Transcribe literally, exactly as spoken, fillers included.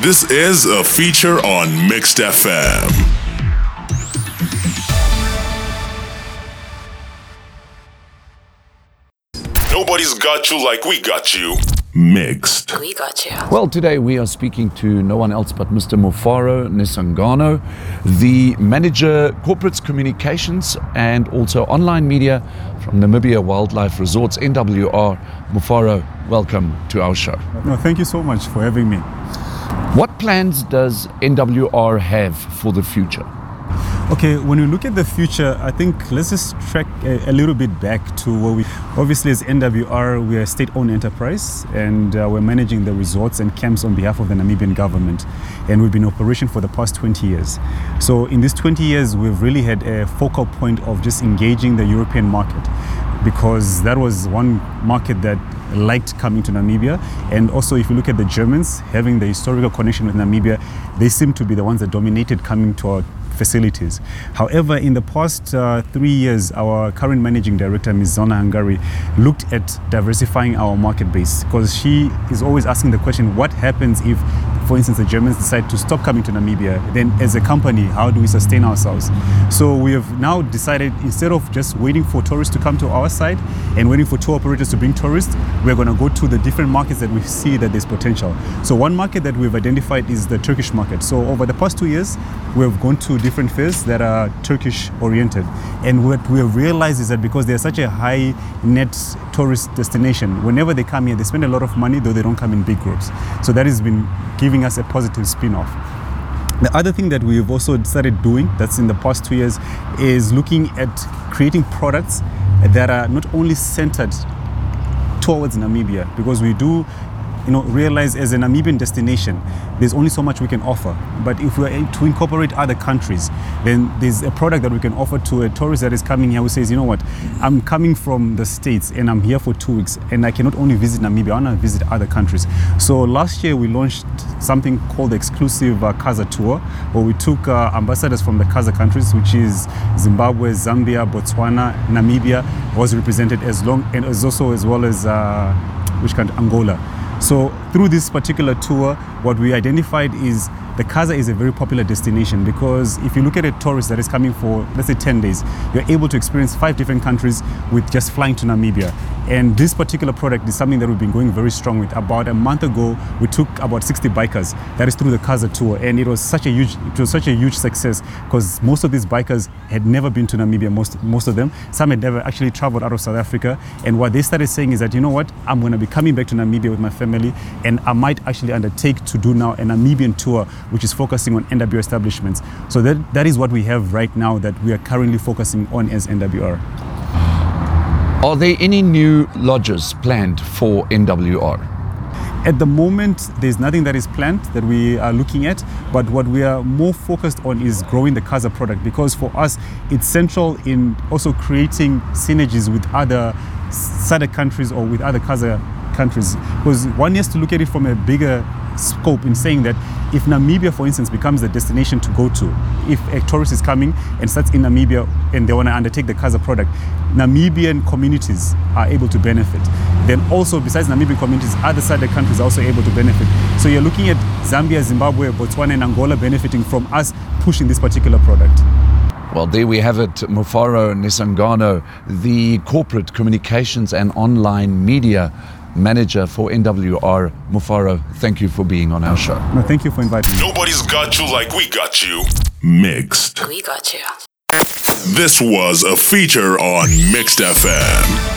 This is a feature on Mixed F M. Nobody's got you like we got you. Mixed. We got you. Well, today we are speaking to no one else but Mister Mufaro Nisangano, the Manager Corporate Communications and also Online Media from Namibia Wildlife Resorts, N W R. Mufaro, welcome to our show. No, thank you so much for having me. What plans does N W R have for the future? Okay, when we look at the future, I think let's just track a, a little bit back to where we, obviously as N W R, we are a state-owned enterprise and uh, we're managing the resorts and camps on behalf of the Namibian government. And we've been in operation for the past twenty years. So in these twenty years, we've really had a focal point of just engaging the European market, because that was one market that liked coming to Namibia. And also if you look at the Germans, having the historical connection with Namibia, they seem to be the ones that dominated coming to our facilities. However, in the past uh, three years, our current managing director, Miz Zona Hungary, looked at diversifying our market base, because she is always asking the question, what happens if, for instance, the Germans decide to stop coming to Namibia? Then as a company, how do we sustain ourselves? So we have now decided, instead of just waiting for tourists to come to our side and waiting for tour operators to bring tourists, we're going to go to the different markets that we see that there's potential. So one market that we've identified is the Turkish market. So over the past two years, we've gone to different fairs that are Turkish oriented. And what we have realized is that because they're such a high net tourist destination, whenever they come here, they spend a lot of money, though they don't come in big groups. So that has been giving us a positive spin-off. The other thing that we've also started doing, that's in the past two years, is looking at creating products that are not only centered towards Namibia, because we do you know, realize as a Namibian destination, there's only so much we can offer. But if we are to incorporate other countries, then there's a product that we can offer to a tourist that is coming here who says, you know what, I'm coming from the States and I'm here for two weeks and I cannot only visit Namibia, I want to visit other countries. So last year we launched something called the exclusive uh, Kaza Tour, where we took uh, ambassadors from the Kaza countries, which is Zimbabwe, Zambia, Botswana, Namibia, was represented as long, and as also as well as, uh, which country, Angola. So through this particular tour, what we identified is the Kaza is a very popular destination, because if you look at a tourist that is coming for, let's say, ten days, you're able to experience five different countries with just flying to Namibia. And this particular product is something that we've been going very strong with. About a month ago, we took about sixty bikers. That is through the Kaza tour, and it was such a huge, it was such a huge success, because most of these bikers had never been to Namibia. Most, most of them, some had never actually traveled out of South Africa. And what they started saying is that, you know what, I'm going to be coming back to Namibia with my family, and I might actually undertake to do now a Namibian tour, which is focusing on N W R establishments. So that, that is what we have right now that we are currently focusing on as N W R. Are there any new lodges planned for N W R? At the moment, there's nothing that is planned that we are looking at, but what we are more focused on is growing the Kaza product, because for us, it's central in also creating synergies with other S A D C countries or with other Kaza countries, because one has to look at it from a bigger scope in saying that if Namibia, for instance, becomes the destination to go to, if a tourist is coming and starts in Namibia and they want to undertake the Kaza product, Namibian communities are able to benefit. Then also, besides Namibian communities, other S A D C countries are also able to benefit. So you're looking at Zambia, Zimbabwe, Botswana, and Angola benefiting from us pushing this particular product. Well, there we have it, Mufaro Nisangano, the Corporate Communications and Online Media Manager for N W R. Mufaro, thank you for being on our show. No, thank you for inviting me. Nobody's got you like we got you. Mixed. We got you. This was a feature on Mixed F M.